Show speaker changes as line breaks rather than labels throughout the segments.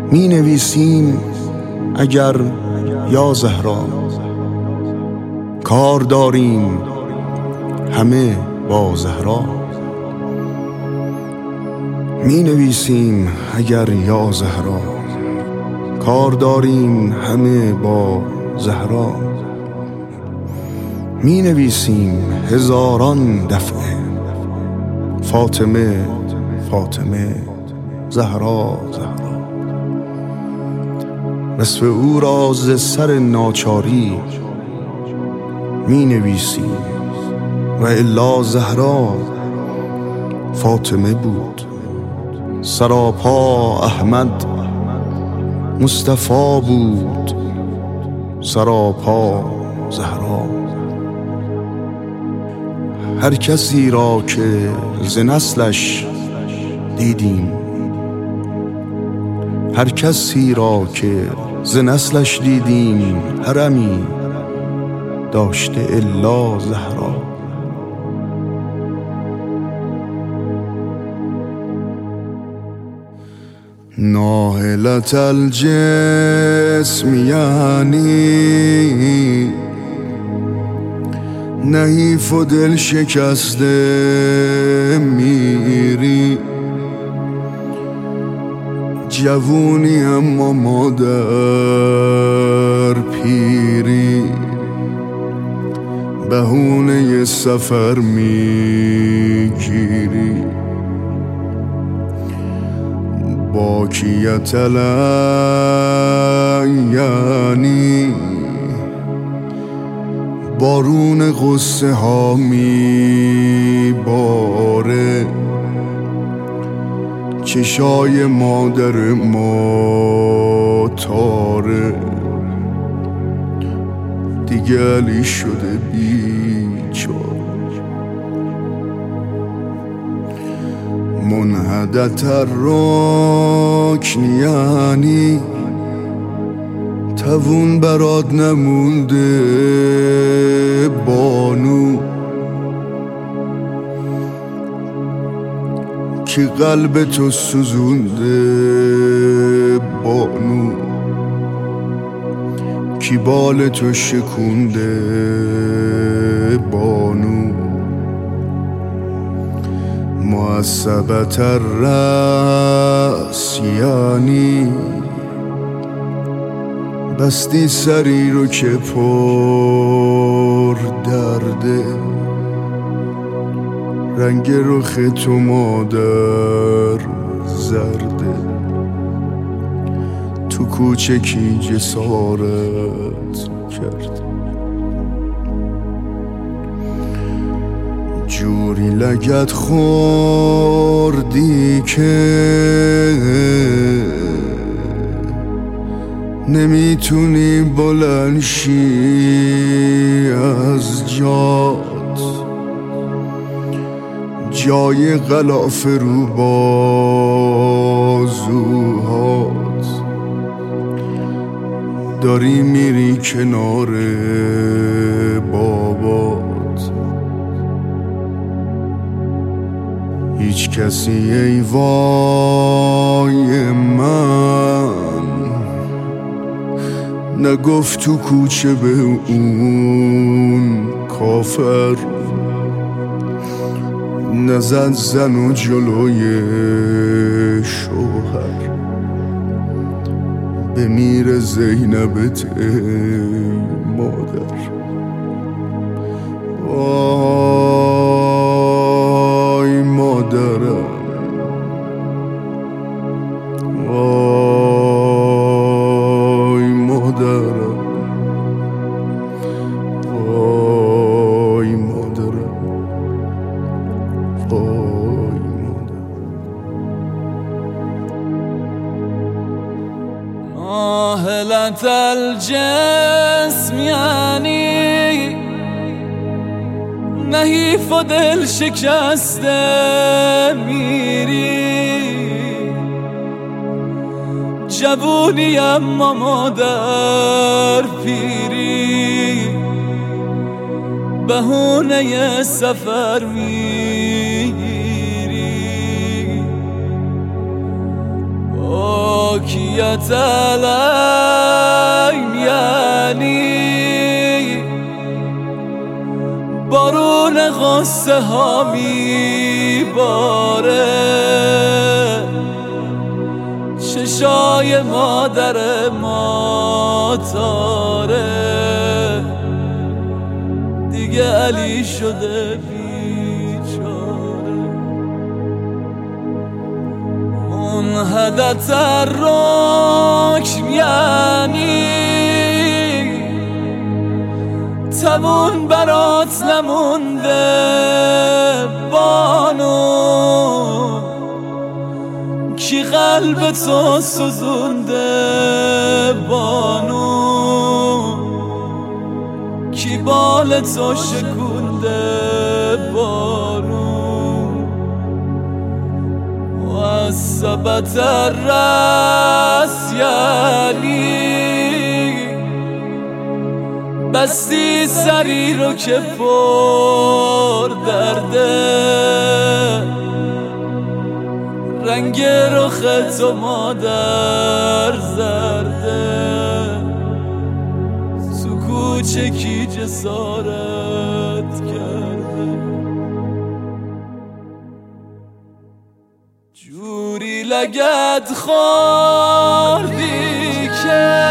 می نویسیم اگر یا زهرا، کار داریم همه با زهرا. می نویسیم اگر یا زهرا، کار داریم همه با زهرا. می نویسیم هزاران دفعه فاطمه فاطمه زهرا زهرا. نصف او را ز سر ناچاری می نویسیم و الا زهرا فاطمه بود. سراپا احمد مصطفی بود، سراپا زهرا. هر کسی را که ز نسلش دیدیم، هر کسی را که ز نسلش دیدیم، حرمی داشته الا زهرا. ناهلت الجسم یعنی نحیف و دل شکسته میری. جوونی اما مادر پیری، بهونه سفر میگیری. باکیت یعنی بارون غصه ها میباره. چشای مادر ما تاره، دیگه علی شده بیچاره. منحدت الرکن یعنی توون برات نمونده بانو، که قلب تو سوزونده بانو، کی بال تو شکونده بانو. معصبت الرأس یعنی بستی سری رو که پر درده. رنگ رخ تو مادر زرده، تو کوچکی جسارت کرده. جوری لگت خوردی که نمیتونی بلند شی از جات. جای غلاف رو بازوهات، داری میری کنار بابات. هیچ کسی ای وای من نگفت تو کوچه به اون کافر. نزد زن و جلوی شوهر، بمیر زینبت ای مادر. وای مادرم، وای مادرم، وای مادرم، وای مادرم.
ناهلت الجسم یعنی نحیف و دل شکسته میری. جوونی اما مادر پیری، بهونه سفر میگیری. پاکیت علیم یعنی بارون غصه ها میباره، چشای مادر ما تاره، دیگه علی شده بیچاره. اون حدت رکن یعنی تمون برات نمونده بانو، کی قلب تو سوزونده بانو، کی بال تو شکونده بانو. و از ثبت الرأس یعنی بستی سری رو که پر درده، رنگ رخ تو مادر زرده، تو کوچه کی جسارت کرده. جوری لگد خوردی که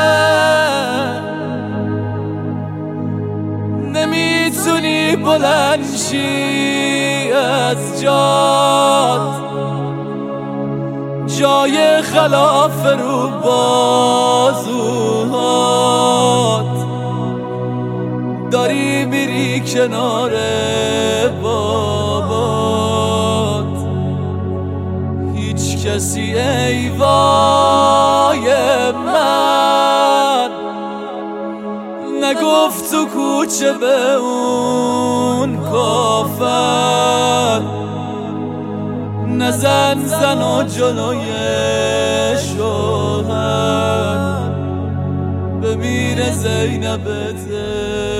نمیتونی بلند شی از جات، جای خلاف رو بازوهات، داری میری کنار بابات. هیچ کسی ای وای من نگفت تو کوچه به اون کافر، نزن زن و جلوی شوهر، بمیره زینبت